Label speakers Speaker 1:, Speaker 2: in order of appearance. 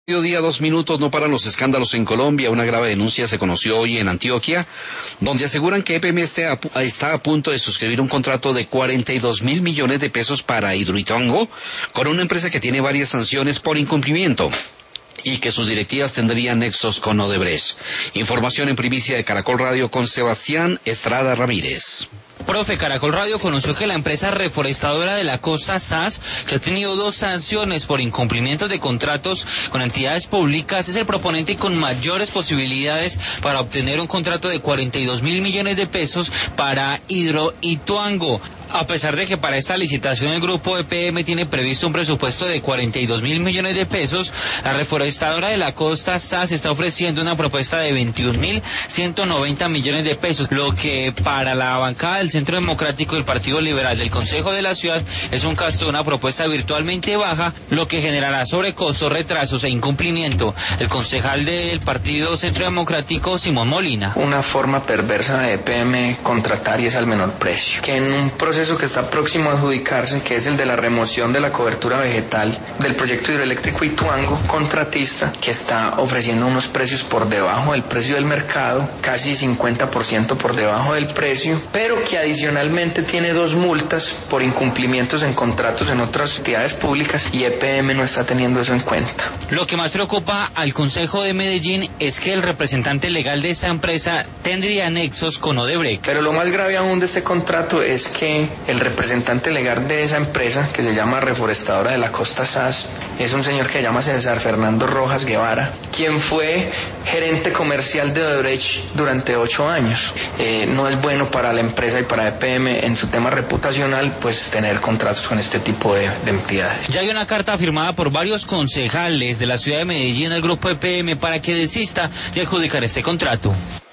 Speaker 1: Mediodía, 2 minutos, no paran los escándalos en Colombia. Una grave denuncia se conoció hoy en Antioquia, donde aseguran que EPM está a punto de suscribir un contrato de 42.000 millones de pesos para Hidroituango con una empresa que tiene varias sanciones por incumplimiento y que sus directivas tendrían nexos con Odebrecht. Información en primicia de Caracol Radio con Sebastián Estrada Ramírez.
Speaker 2: Profe, Caracol Radio conoció que la empresa reforestadora de la costa SAS, que ha tenido 2 sanciones por incumplimientos de contratos con entidades públicas, es el proponente con mayores posibilidades para obtener un contrato de 42.000 millones de pesos para Hidroituango. A pesar de que para esta licitación el grupo EPM tiene previsto un presupuesto de 42.000 millones de pesos, la reforestadora de la costa SAS está ofreciendo una propuesta de 21.190 millones de pesos, lo que para la bancada del Centro Democrático del Partido Liberal del Consejo de la Ciudad es un gasto de una propuesta virtualmente baja, lo que generará sobrecostos, retrasos e incumplimiento. El concejal del Partido Centro Democrático, Simón Molina.
Speaker 3: Una forma perversa de EPM contratar y es al menor precio. Que en un proceso que está próximo a adjudicarse, que es el de la remoción de la cobertura vegetal del proyecto hidroeléctrico Ituango, contratista que está ofreciendo unos precios por debajo del precio del mercado, casi 50% por debajo del precio, pero que adicionalmente tiene 2 multas por incumplimientos en contratos en otras entidades públicas y EPM no está teniendo eso en cuenta.
Speaker 2: Lo que más preocupa al Consejo de Medellín es que el representante legal de esta empresa tendría nexos con Odebrecht.
Speaker 3: Pero lo más grave aún de este contrato es que el representante legal de esa empresa, que se llama Reforestadora de la Costa SAS, es un señor que se llama César Fernando Rojas Guevara, quien fue gerente comercial de Odebrecht durante 8 años. No es bueno para la empresa y para EPM en su tema reputacional, pues tener contratos con este tipo de entidades.
Speaker 2: Ya hay una carta firmada por varios concejales de la ciudad de Medellín al grupo EPM para que desista de adjudicar este contrato.